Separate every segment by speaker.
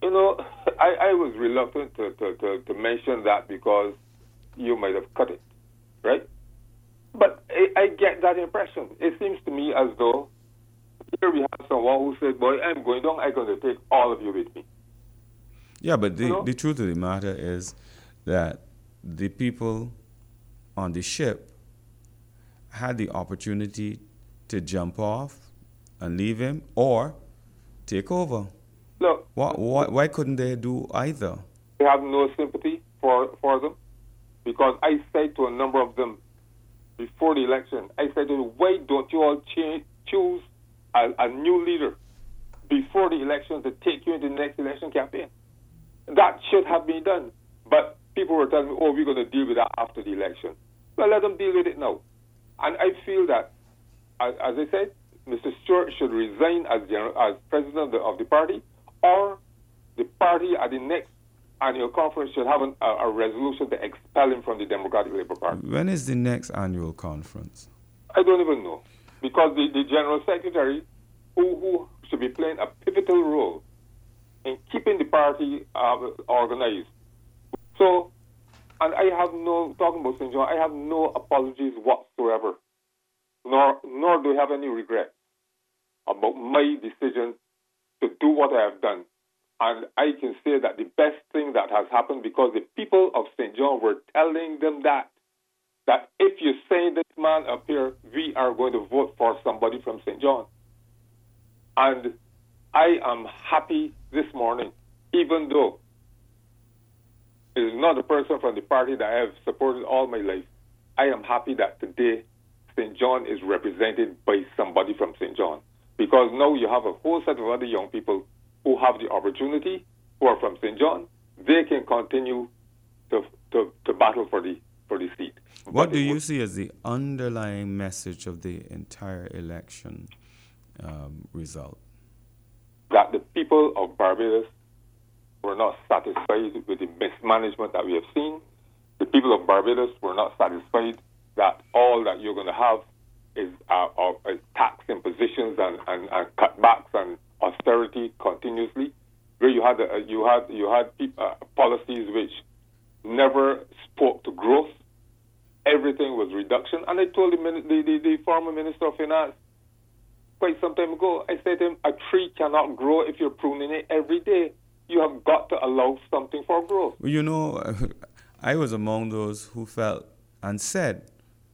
Speaker 1: You know, I was reluctant to mention that because you might have cut it, right? But I get that impression. It seems to me as though here we have someone who said, boy, I'm going down, I'm going to take all of you with me.
Speaker 2: Yeah, but the truth of the matter is that the people on the ship had the opportunity to jump off and leave him or take over.
Speaker 1: Look,
Speaker 2: why couldn't they do either?
Speaker 1: I have no sympathy for them because I said to a number of them before the election, I said to them, why don't you all choose a new leader before the election to take you into the next election campaign? That should have been done. But people were telling me, oh, we're going to deal with that after the election. Well, let them deal with it now. And I feel that, as I said, Mr. Stewart should resign as president of the party, or the party at the next annual conference should have a resolution to expel him from the Democratic Labour Party.
Speaker 2: When is the next annual conference?
Speaker 1: I don't even know. Because the General Secretary, who should be playing a pivotal role in keeping the party organized. So, and I have talking about St. John, I have no apologies whatsoever, nor do I have any regret about my decision to do what I have done. And I can say that the best thing that has happened, because the people of St. John were telling them that if you send this man up here, we are going to vote for somebody from St. John. And I am happy this morning, even though it is not a person from the party that I have supported all my life. I am happy that today St. John is represented by somebody from St. John. Because now you have a whole set of other young people who have the opportunity, who are from St. John. They can continue to battle for the seat.
Speaker 2: What do you see as the underlying message of the entire election result?
Speaker 1: That the people of Barbados were not satisfied with the mismanagement that we have seen. The people of Barbados were not satisfied that all that you're going to have is tax impositions and cutbacks and austerity continuously, where you had policies which never spoke to growth. Everything was reduction. And I told the former Minister of Finance quite some time ago, I said to him, a tree cannot grow if you're pruning it every day. You have got to allow something for growth.
Speaker 2: Well, you know, I was among those who felt and said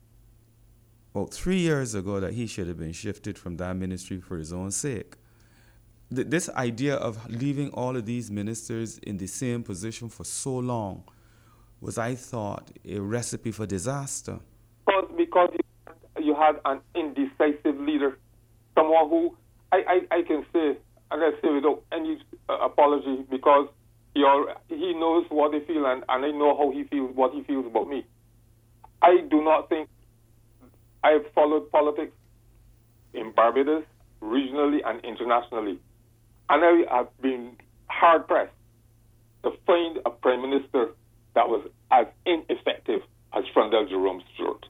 Speaker 2: about 3 years ago that he should have been shifted from that ministry for his own sake. This idea of leaving all of these ministers in the same position for so long was, I thought, a recipe for disaster.
Speaker 1: Because you had an indecisive leader, someone who I can say, and I say without any apology, because he knows what I feel, and I know how he feels, what he feels about me. I do not think I have followed politics in Barbados, regionally and internationally, and I have been hard-pressed to find a prime minister that was as ineffective as Frondel Jerome Stewart.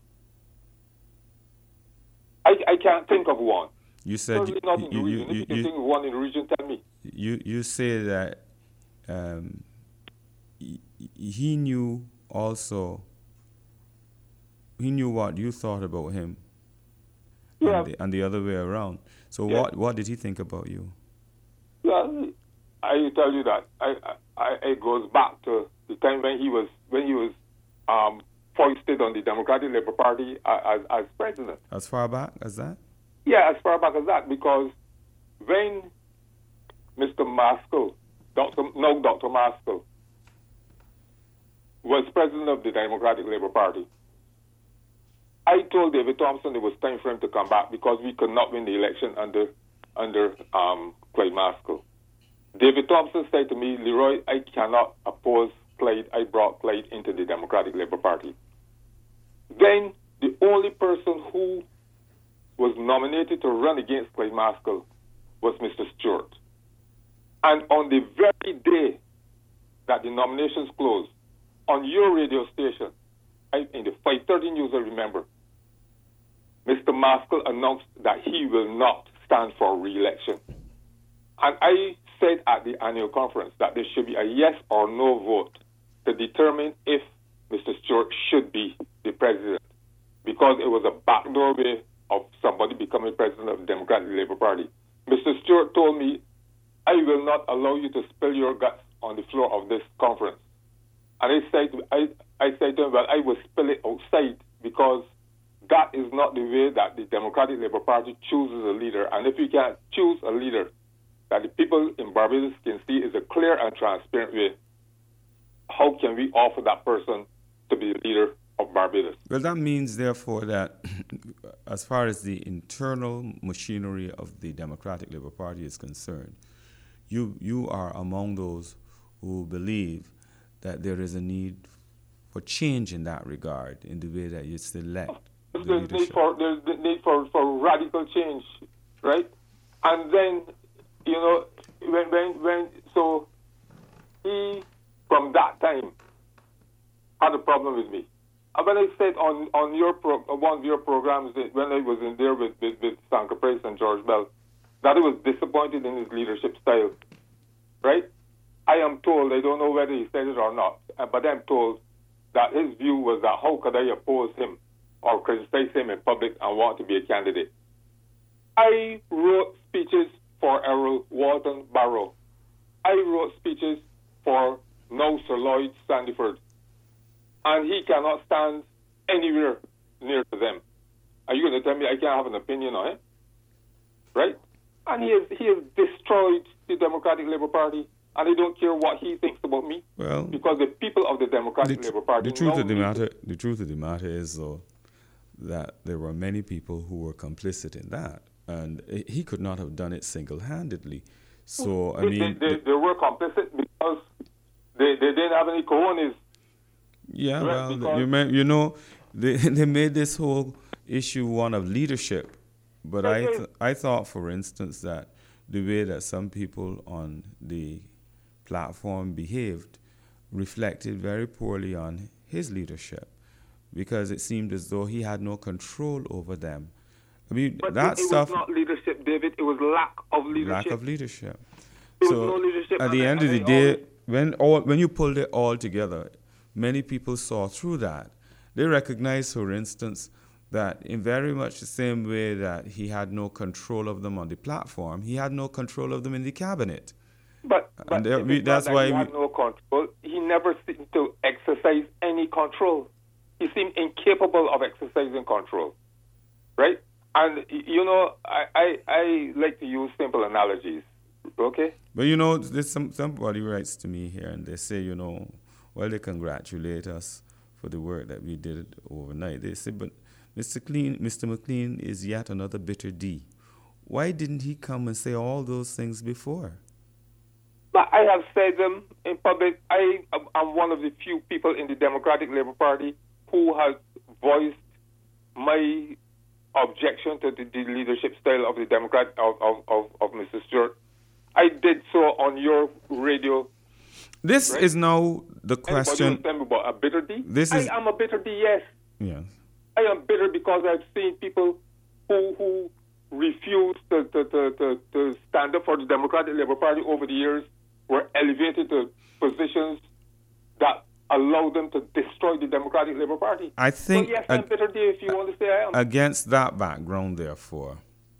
Speaker 1: I can't think of one.
Speaker 2: You said
Speaker 1: If you can think of one in the region, tell me.
Speaker 2: You say that he knew also. He knew what you thought about him, and the other way around. So what did he think about you?
Speaker 1: Well, I tell you that it goes back to the time when he was foisted on the Democratic Labour Party as president.
Speaker 2: As far back as that?
Speaker 1: Yeah, as far back as that, because when Mr. Maskell, Dr. Maskell, was president of the Democratic Labour Party, I told David Thompson it was time for him to come back because we could not win the election under Clyde Maskell. David Thompson said to me, Leroy, I cannot oppose Clyde. I brought Clyde into the Democratic Labour Party. Then the only person who was nominated to run against Clyde Maskell was Mr. Stewart. And on the very day that the nominations closed, on your radio station, in the 5:30 news, I remember, Mr. Maskell announced that he will not stand for re-election. And I said at the annual conference that there should be a yes or no vote to determine if Mr. Stewart should be the president, because it was a backdoor way of somebody becoming president of the Democratic Labour Party. Mr. Stewart told me, I will not allow you to spill your guts on the floor of this conference. And I said to him, well, I will spill it outside, because that is not the way that the Democratic Labour Party chooses a leader. And if you can't choose a leader that the people in Barbados can see is a clear and transparent way, how can we offer that person to be the leader of Barbados?
Speaker 2: Well, that means, therefore, that as far as the internal machinery of the Democratic Labour Party is concerned, you are among those who believe that there is a need for change in that regard, in the way that you select the leadership.
Speaker 1: There's the need for radical change, right? And then, you know, so he, from that time, had a problem with me. And when I said on your one of your programs, when I was in there with Sanka Price and George Bell, that I was disappointed in his leadership style, right? I am told, I don't know whether he said it or not, but I'm told that his view was that how could I oppose him or criticize him in public and want to be a candidate? I wrote speeches for Errol Walton Barrow. I wrote speeches for now Sir Lloyd Sandiford. And he cannot stand anywhere near to them. Are you going to tell me I can't have an opinion on it? Right? And he has destroyed the Democratic Labour Party, and I don't care what he thinks about me.
Speaker 2: Well,
Speaker 1: because the people of the Democratic Labour Party.
Speaker 2: The truth of the matter is, though, that there were many people who were complicit in that, and he could not have done it single-handedly. So I mean,
Speaker 1: they were complicit because they didn't have any cojones.
Speaker 2: Yeah, well, they made this whole issue one of leadership. But I thought, for instance, that the way that some people on the platform behaved reflected very poorly on his leadership, because it seemed as though he had no control over them. I mean,
Speaker 1: but
Speaker 2: that
Speaker 1: it
Speaker 2: stuff.
Speaker 1: was not leadership, David. It was lack of leadership.
Speaker 2: Lack of leadership.
Speaker 1: There
Speaker 2: so
Speaker 1: was no leadership.
Speaker 2: At the end of the day, when you pulled it all together, many people saw through that. They recognized, for instance, that in very much the same way that he had no control of them on the platform, he had no control of them in the cabinet.
Speaker 1: But
Speaker 2: that's why
Speaker 1: he had no control. He never seemed to exercise any control. He seemed incapable of exercising control, right? And you know, I like to use simple analogies. Okay.
Speaker 2: But you know, there's somebody writes to me here, and they say, you know, well, they congratulate us for the work that we did overnight. They say, but Mr. McLean is yet another bitter D. Why didn't he come and say all those things before?
Speaker 1: But I have said them in public. I am one of the few people in the Democratic Labour Party who has voiced my objection to the leadership style of the Democrat of Mr. Stewart. I did so on your radio.
Speaker 2: This is now the question.
Speaker 1: Tell me about a bitter D? I am a bitter D, yes.
Speaker 2: Yes.
Speaker 1: I am bitter because I've seen people who refuse to stand up for the Democratic Labour Party over the years were elevated to positions that allow them to destroy the Democratic Labour Party.
Speaker 2: I think,
Speaker 1: so yes, I'm bitter D if you want to say I am.
Speaker 2: Against that background, therefore,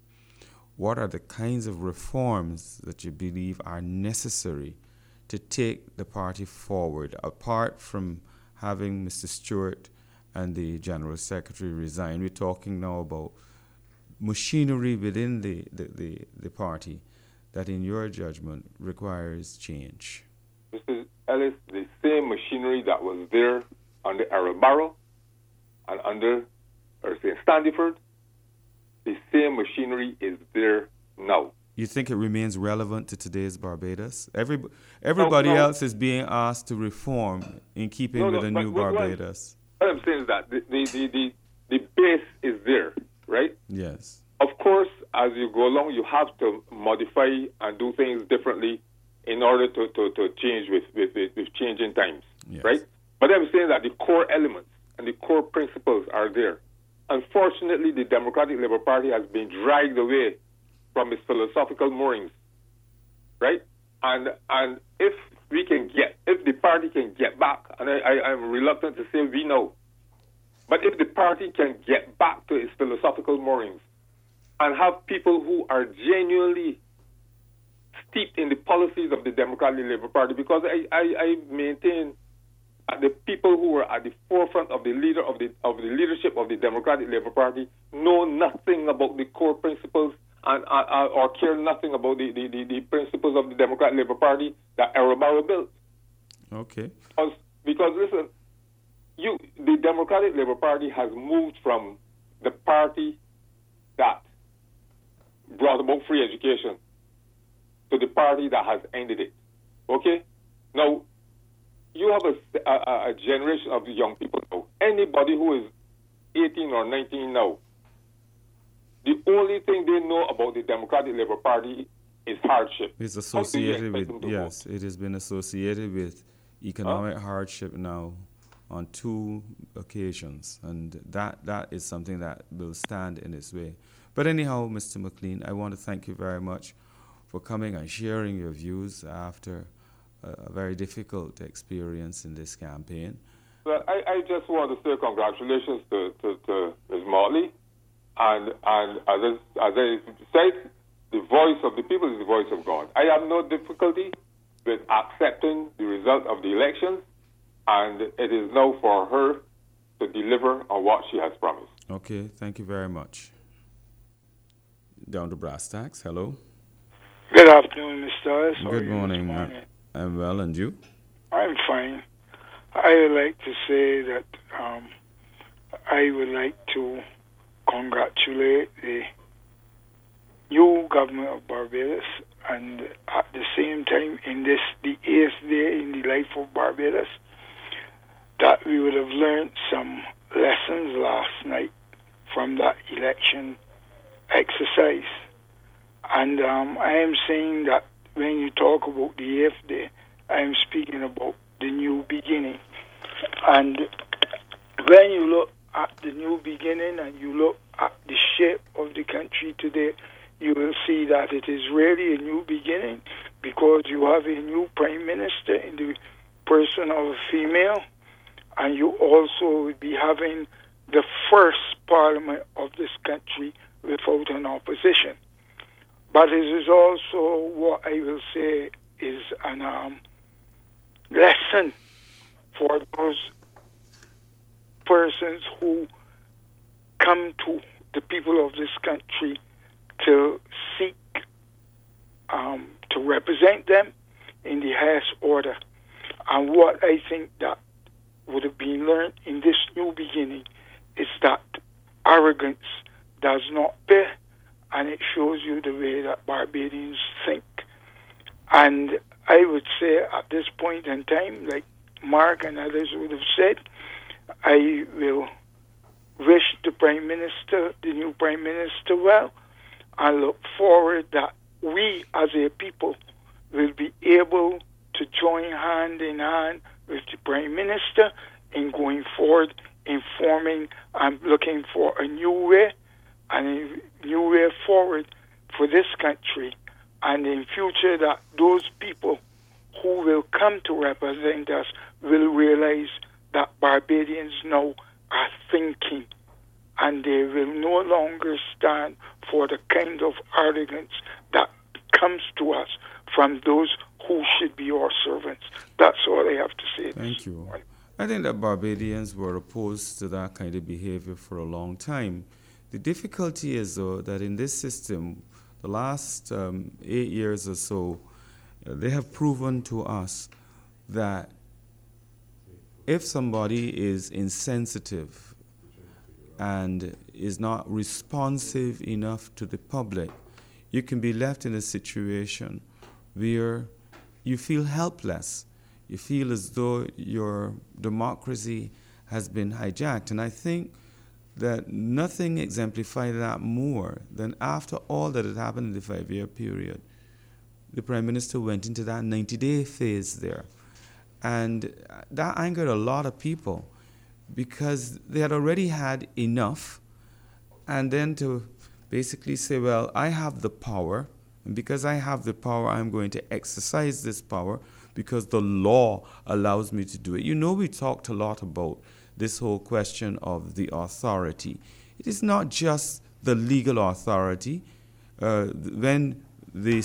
Speaker 2: what are the kinds of reforms that you believe are necessary to take the party forward, apart from having Mr. Stewart and the General Secretary resign? We're talking now about machinery within the party that, in your judgment, requires change.
Speaker 1: Mr. Ellis, the same machinery that was there under Errol Barrow and under Standiford, the same machinery is there now.
Speaker 2: You think it remains relevant to today's Barbados? Everybody else is being asked to reform in keeping with the new Barbados.
Speaker 1: What I'm saying is that the base is there, right?
Speaker 2: Yes.
Speaker 1: Of course, as you go along, you have to modify and do things differently in order to change with changing times,
Speaker 2: yes.
Speaker 1: Right? But I'm saying that the core elements and the core principles are there. Unfortunately, the Democratic Labour Party has been dragged away from its philosophical moorings, right? And if the party can get back, and I'm reluctant to say we know, but if the party can get back to its philosophical moorings and have people who are genuinely steeped in the policies of the Democratic Labour Party, because I maintain that the people who are at the forefront of the leadership of the Democratic Labour Party know nothing about the core principles and or care nothing about the principles of the Democratic Labour Party that Errol Barrow built.
Speaker 2: Okay.
Speaker 1: Because listen, the Democratic Labour Party has moved from the party that brought about free education to the party that has ended it. Okay? Now, you have a generation of young people now. Anybody who is 18 or 19 now, the only thing they know about the Democratic Labour Party is hardship.
Speaker 2: It's associated with, yes, it has been associated with economic hardship now on 2 occasions, and that is something that will stand in its way. But anyhow, Mr. McLean, I want to thank you very much for coming and sharing your views after a very difficult experience in this campaign.
Speaker 1: Well, I just want to say congratulations to Ms. Motley, and as I said, the voice of the people is the voice of God. I have no difficulty with accepting the result of the elections, and it is now for her to deliver on what she has promised.
Speaker 2: Okay, thank you very much. Down to brass tacks. Hello.
Speaker 3: Good afternoon, Mr. Harris.
Speaker 2: Good morning. I'm well, and you?
Speaker 3: I'm fine. I would like to say that I would like to congratulate the new government of Barbados, and at the same time, in this, the 8th day in the life of Barbados, that we would have learned some lessons last night from that election exercise. And I am saying that when you talk about the 8th day, I am speaking about the new beginning. And when you look at the new beginning and you look at the shape of the country today, you will see that it is really a new beginning, because you have a new prime minister in the person of a female, and you also will be having the first parliament of this country without an opposition. But it is also what I will say is an lesson for those persons who come to the people of this country to seek to represent them in the highest order. And what I think that would have been learned in this new beginning is that arrogance does not pay, and it shows you the way that Barbadians think. And I would say at this point in time, like Mark and others would have said, I will wish the Prime Minister, the new Prime Minister, well, and look forward that we as a people will be able to join hand in hand with the Prime Minister in going forward, in forming and looking for a new way and a new way forward for this country, and in future that those people who will come to represent us will realize that Barbadians now are thinking, and they will no longer stand for the kind of arrogance that comes to us from those who should be our servants. That's all I have to say.
Speaker 2: Thank you. I think that Barbadians were opposed to that kind of behavior for a long time. The difficulty is, though, that in this system, the last 8 years or so, they have proven to us that if somebody is insensitive and is not responsive enough to the public, you can be left in a situation where you feel helpless. You feel as though your democracy has been hijacked. And I think that nothing exemplified that more than after all that had happened in the 5-year period, the Prime Minister went into that 90-day phase there. And that angered a lot of people because they had already had enough. And then to basically say, well, I have the power And because I have the power, I'm going to exercise this power because the law allows me to do it. You know, we talked a lot about this whole question of the authority. It is not just the legal authority. When the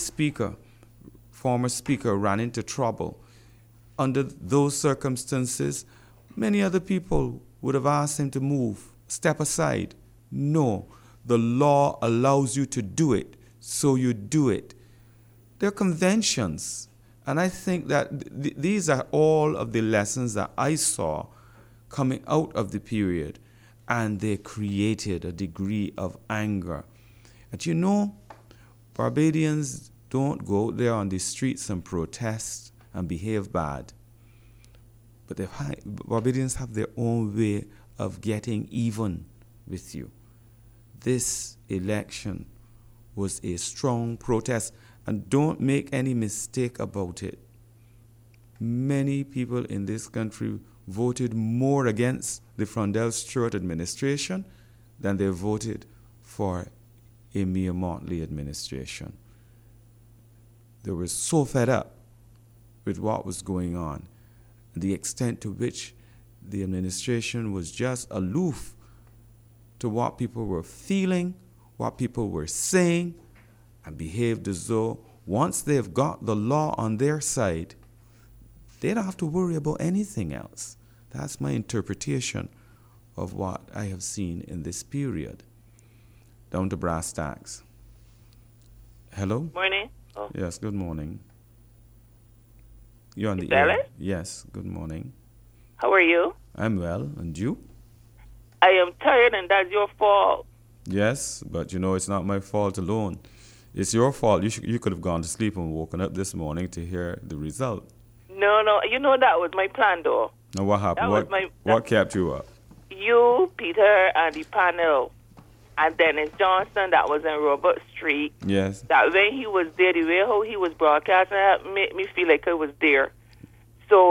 Speaker 2: former speaker, ran into trouble, under those circumstances, many other people would have asked him to move, step aside. No, the law allows you to do it, so you do it. There are conventions, and I think that these are all of the lessons that I saw coming out of the period, and they created a degree of anger. And you know, Barbadians don't go out there on the streets and protest and behave bad. But Barbadians have their own way of getting even with you. This election was a strong protest, and don't make any mistake about it. Many people in this country voted more against the Frondell Stewart administration than they voted for a Mia Mottley administration. They were so fed up with what was going on, and the extent to which the administration was just aloof to what people were feeling, what people were saying, and behaved as though once they've got the law on their side, they don't have to worry about anything else. That's my interpretation of what I have seen in this period. Down to brass tacks. Hello?
Speaker 4: Morning. Oh.
Speaker 2: Yes, good morning. You're on the
Speaker 4: Dallas?
Speaker 2: air. Yes, good morning.
Speaker 4: How are you?
Speaker 2: I'm well, and you?
Speaker 4: I am tired, and that's your fault.
Speaker 2: Yes, but you know it's not my fault alone. It's your fault. You could have gone to sleep and woken up this morning to hear the result.
Speaker 4: No, you know that was my plan, though.
Speaker 2: Now what happened? What kept you up?
Speaker 4: You, Peter, and the panel, and Dennis Johnson, that was in Robert Street.
Speaker 2: Yes.
Speaker 4: That when he was there, the way how he was broadcasting, that made me feel like I was there. So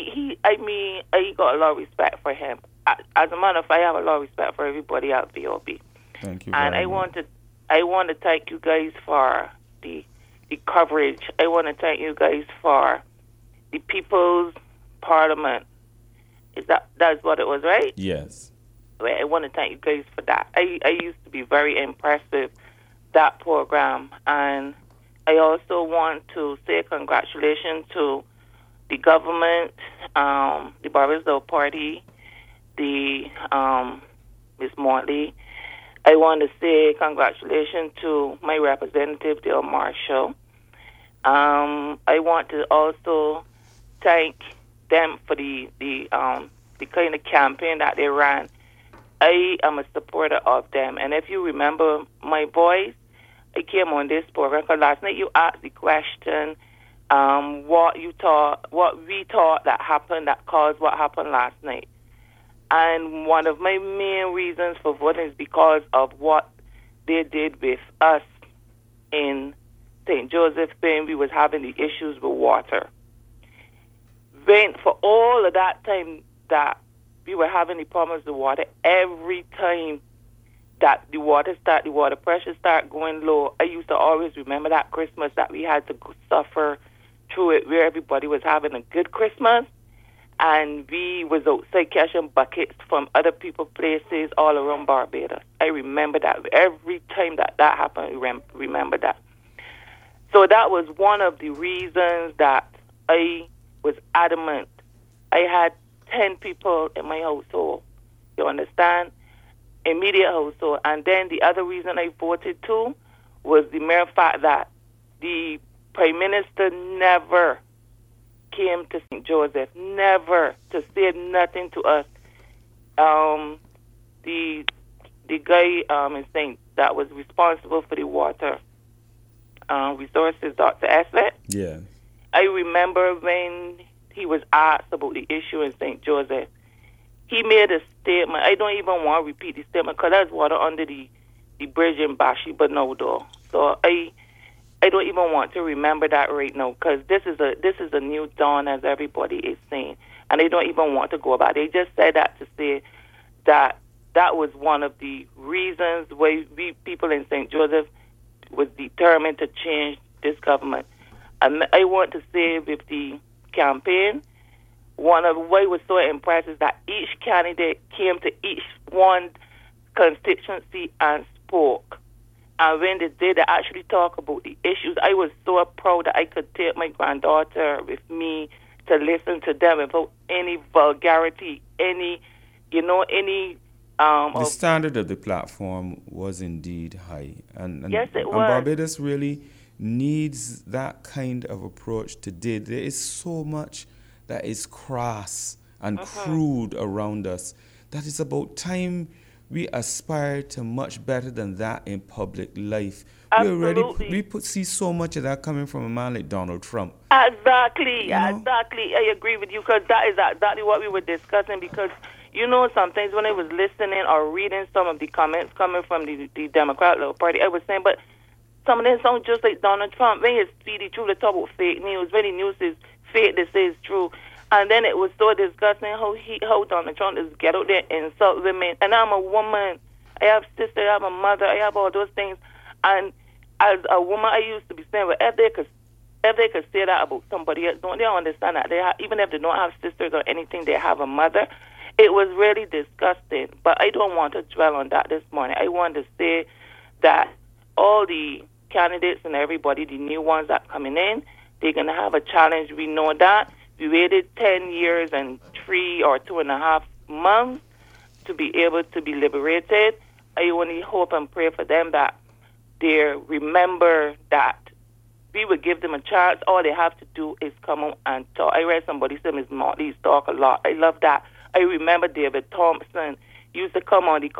Speaker 4: I got a lot of respect for him. As a matter of fact, I have a lot of respect for everybody at VOB.
Speaker 2: Thank you.
Speaker 4: And I want to thank you guys for the coverage. I want to thank you guys for the People's Parliament. That's what it was, right?
Speaker 2: Yes.
Speaker 4: I want to thank you guys for that. I used to be very impressed with that program, and I also want to say congratulations to the government, the Barbasdale Party, the Ms. Mortley. I want to say congratulations to my representative, Dale Marshall. I want to also thank them for the kind of campaign that they ran. I am a supporter of them. And if you remember my voice, I came on this program because last night you asked the question, what we thought that happened, that caused what happened last night. And one of my main reasons for voting is because of what they did with us in St. Joseph when we was having the issues with water. When for all of that time that we were having the problems with water, every time that the water pressure start going low, I used to always remember that Christmas that we had to suffer through it, where everybody was having a good Christmas, and we was outside catching buckets from other people's places all around Barbados. I remember that. Every time that happened, I remember that. So that was one of the reasons that I was adamant. I had 10 people in my household, you understand? Immediate household. And then the other reason I voted too was the mere fact that the Prime Minister never came to St. Joseph, never, to say nothing to us. The guy in St. that was responsible for the water resources, Dr. Eslett.
Speaker 2: Yeah.
Speaker 4: I remember when he was asked about the issue in St. Joseph, he made a statement. I don't even want to repeat the statement because there's water under the bridge in Bashi, but no, though. So I don't even want to remember that right now because this is a new dawn, as everybody is saying, and I don't even want to go about it. They just said that to say that was one of the reasons why we people in St. Joseph was determined to change this government. And I want to say with the campaign, one of what was so impressed is that each candidate came to each one constituency and spoke. And when they did, they actually talk about the issues. I was so proud that I could take my granddaughter with me to listen to them without any vulgarity, any.
Speaker 2: The standard of the platform was indeed high. And
Speaker 4: yes, it was.
Speaker 2: And Barbados really needs that kind of approach today. There is so much that is crass and crude around us that it's about time we aspire to much better than that in public life.
Speaker 4: Absolutely.
Speaker 2: We see so much of that coming from a man like Donald Trump.
Speaker 4: Exactly,
Speaker 2: You know?
Speaker 4: exactly. I agree with you because that is exactly what we were discussing because, sometimes when I was listening or reading some of the comments coming from the Democratic Party, I was saying, but some of them sound just like Donald Trump. When you see the truth, they talk about fake news. When the news is fake, they say it's true. And then it was so disgusting how Donald Trump is get out there and insult women. And I'm a woman. I have sisters. I have a mother. I have all those things. And as a woman, I used to be saying, well, if they could say that about somebody else, don't they understand that even if they don't have sisters or anything, they have a mother. It was really disgusting. But I don't want to dwell on that this morning. I want to say that all the candidates and everybody, the new ones that are coming in, they're going to have a challenge. We know that. We waited 10 years and 3 or 2.5 months to be able to be liberated. I only hope and pray for them that they remember that we would give them a chance. All they have to do is come on and talk. I read somebody say Ms. Motley's talk a lot. I love that. I remember David Thompson used to come on the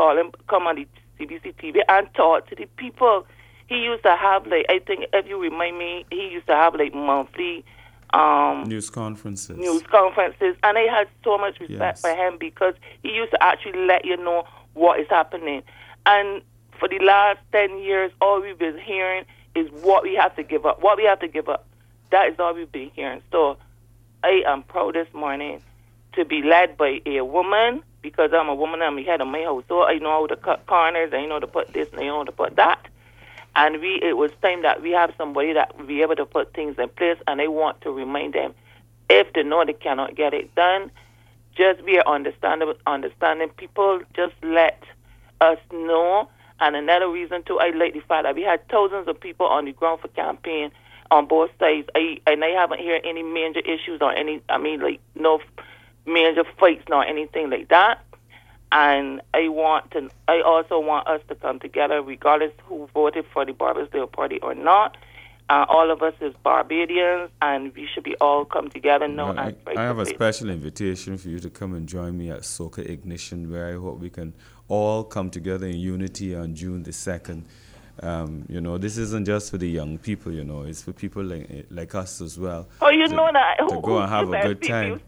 Speaker 4: CBC TV and talk to the people. He used to have, I think, if you remind me, he used to have, monthly
Speaker 2: news conferences.
Speaker 4: And I had so much respect for him because he used to actually let you know what is happening. And for the last 10 years, all we've been hearing is what we have to give up. What we have to give up. That is all we've been hearing. So I am proud this morning to be led by a woman because I'm a woman. I'm the head of my house. So I know how to cut corners. I know to put this and I know how to put that. And it was time that we have somebody that will be able to put things in place. And I want to remind them, if they know they cannot get it done, just be understanding people. Just let us know. And another reason, too, I like the fact that we had thousands of people on the ground for campaign on both sides. I haven't heard any major issues or no major fights nor anything like that. And I also want us to come together, regardless who voted for the Barbadosdale Party or not. All of us is Barbadians, and we should be all come together now.
Speaker 2: I have a special invitation for you to come and join me at Soca Ignition, where I hope we can all come together in unity on June the 2nd. This isn't just for the young people, it's for people like us as well.
Speaker 4: Oh, you know that.
Speaker 2: To go and have a good time.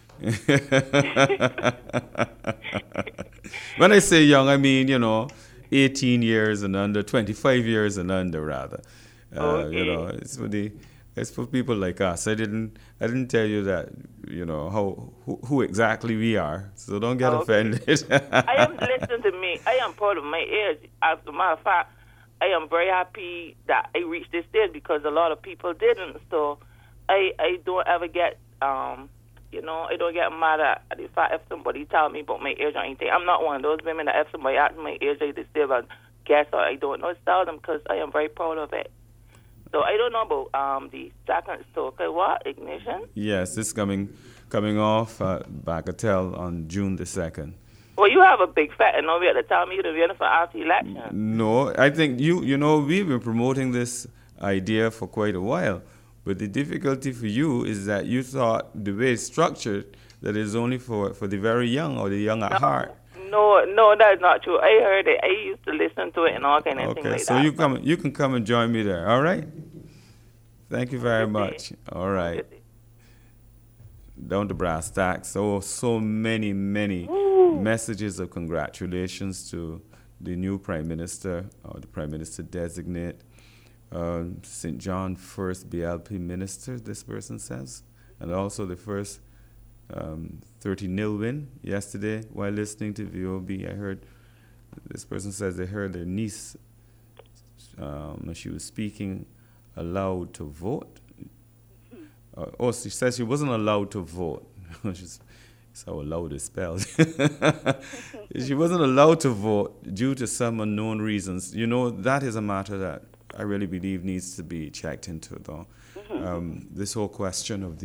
Speaker 2: When I say young, I mean, 18 years and under, 25 years and under, rather.
Speaker 4: Okay.
Speaker 2: It's for people like us. I didn't tell you that, who exactly we are. So don't get offended.
Speaker 4: I am listening to me. I am proud of my age. As a matter of fact, I am very happy that I reached this stage because a lot of people didn't. So I don't ever get I don't get mad at the fact if somebody tell me about my age or anything. I'm not one of those women that if somebody asks my age, I just say, well, guess or I don't know. Tell them because I am very proud of it. So I don't know about the second Soca, what, Ignition?
Speaker 2: Yes, this coming off at Bagatelle on June the 2nd.
Speaker 4: Well, you have a big fat and nobody to tell me you're running for after election.
Speaker 2: No, I think we've been promoting this idea for quite a while. But the difficulty for you is that you thought the way it's structured that it's only for the very young or the young at heart.
Speaker 4: No, that's not true. I heard it. I used to listen to it and all kind of things like that.
Speaker 2: Okay, so you can come and join me there, all right? Thank you very much. All right. Down to brass tacks. So many messages of congratulations to the new Prime Minister or the Prime Minister designate. St. John first BLP minister, this person says, and also the first 30-0 win yesterday while listening to VOB. I heard this person says they heard their niece she was speaking, allowed to vote. She says she wasn't allowed to vote. That's how allowed is spelled. She wasn't allowed to vote due to some unknown reasons. That is a matter that I really believe needs to be checked into, though. This whole question of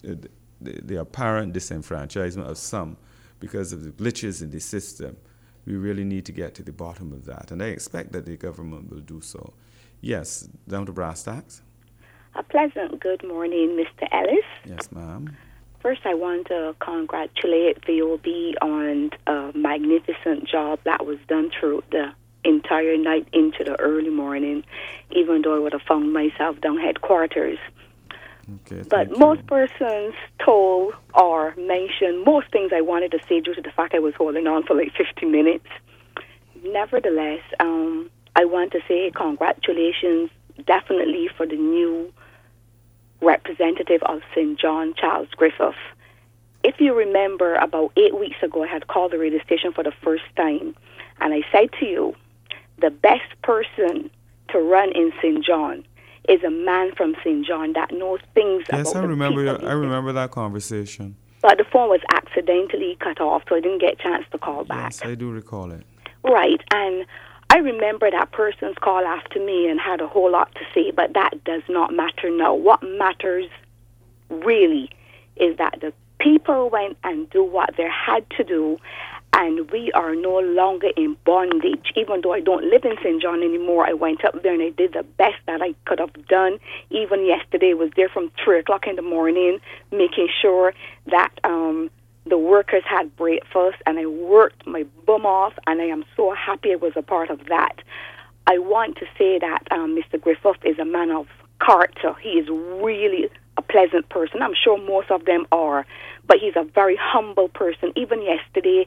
Speaker 2: the apparent disenfranchisement of some because of the glitches in the system, we really need to get to the bottom of that. And I expect that the government will do so. Yes, down to brass tacks.
Speaker 5: A pleasant good morning, Mr. Ellis.
Speaker 2: Yes, ma'am.
Speaker 5: First, I want to congratulate VOB on a magnificent job that was done through the entire night into the early morning, even though I would have found myself down headquarters.
Speaker 2: Okay,
Speaker 5: but most persons told or mentioned most things I wanted to say due to the fact I was holding on for like 50 minutes. Nevertheless, I want to say congratulations definitely for the new representative of St. John, Charles Griffith. If you remember, about 8 weeks ago, I had called the radio station for the first time, and I said to you, the best person to run in St. John is a man from St. John that knows things about
Speaker 2: the people. I remember that conversation.
Speaker 5: But the phone was accidentally cut off, so I didn't get a chance to call back.
Speaker 2: Yes, I do recall it.
Speaker 5: Right, and I remember that person's call after me and had a whole lot to say, but that does not matter now. What matters really is that the people went and do what they had to do, and we are no longer in bondage. Even though I don't live in St. John anymore, I went up there and I did the best that I could have done. Even yesterday, I was there from 3 o'clock in the morning, making sure that the workers had breakfast, and I worked my bum off, and I am so happy I was a part of that. I want to say that Mr. Griffith is a man of character. He is really a pleasant person. I'm sure most of them are, but he's a very humble person. Even yesterday,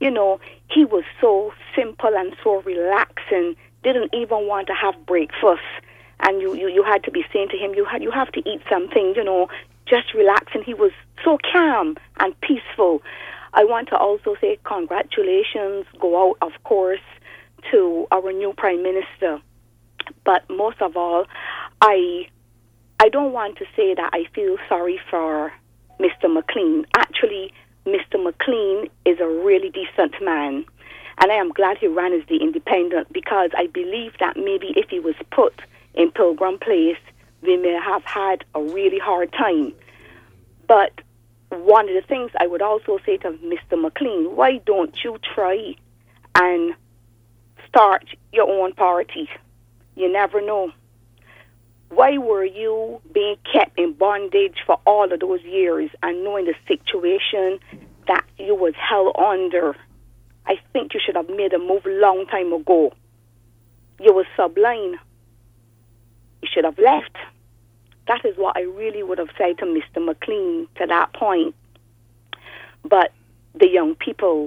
Speaker 5: he was so simple and so relaxing, didn't even want to have breakfast. And you had to be saying to him, you have to eat something, just relaxing. He was so calm and peaceful. I want to also say congratulations go out, of course, to our new Prime Minister. But most of all, I don't want to say that I feel sorry for Mr. McLean. Actually, Mr. McLean is a really decent man. And I am glad he ran as the independent, because I believe that maybe if he was put in Pilgrim Place, we may have had a really hard time. But one of the things I would also say to Mr. McLean, why don't you try and start your own party? You never know. Why were you being kept in bondage for all of those years and knowing the situation that you was held under? I think you should have made a move a long time ago. You were sublime. You should have left. That is what I really would have said to Mr. McLean to that point. But the young people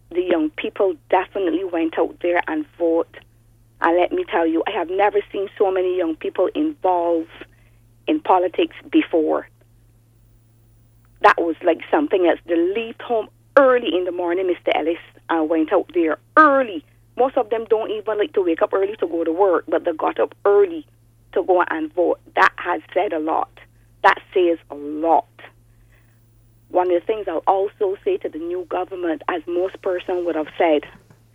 Speaker 5: definitely went out there and voted. And let me tell you, I have never seen so many young people involved in politics before. That was like something else. They left home early in the morning, Mr. Ellis, and went out there early. Most of them don't even like to wake up early to go to work, but they got up early to go and vote. That has said a lot. That says a lot. One of the things I'll also say to the new government, as most person would have said,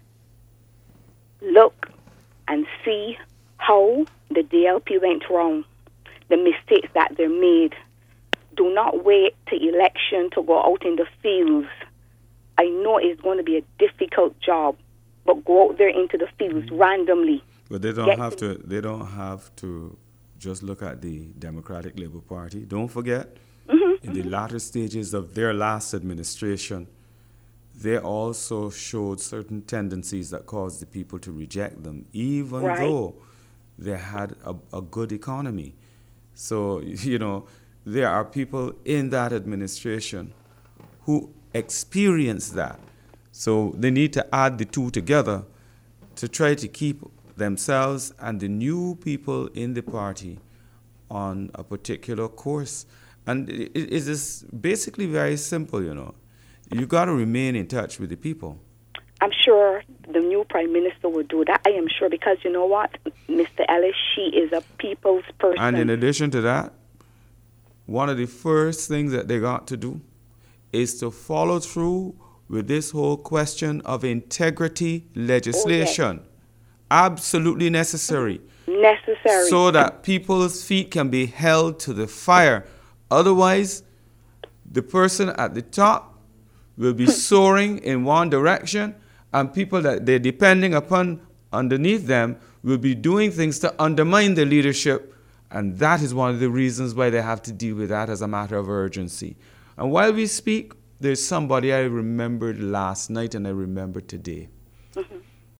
Speaker 5: look and see how the DLP went wrong, the mistakes that they made. Do not wait till election to go out in the fields. I know it's going to be a difficult job, but go out there into the fields randomly.
Speaker 2: But they don't have to. They don't have to just look at the Democratic Labour Party. Don't forget, in the latter stages of their last administration, they also showed certain tendencies that caused the people to reject them, even though they had a good economy. So, there are people in that administration who experienced that. So they need to add the two together to try to keep themselves and the new people in the party on a particular course. And it is basically very simple, You got to remain in touch with the people.
Speaker 5: I'm sure the new Prime Minister will do that. I am sure, because you know what, Mr. Ellis, she is a people's person.
Speaker 2: And in addition to that, one of the first things that they got to do is to follow through with this whole question of integrity legislation.
Speaker 5: Oh, yes.
Speaker 2: Absolutely necessary.
Speaker 5: Necessary.
Speaker 2: So that people's feet can be held to the fire. Otherwise, the person at the top will be soaring in one direction, and people that they're depending upon underneath them will be doing things to undermine the leadership. And that is one of the reasons why they have to deal with that as a matter of urgency. And while we speak, there's somebody I remembered last night and I remember today.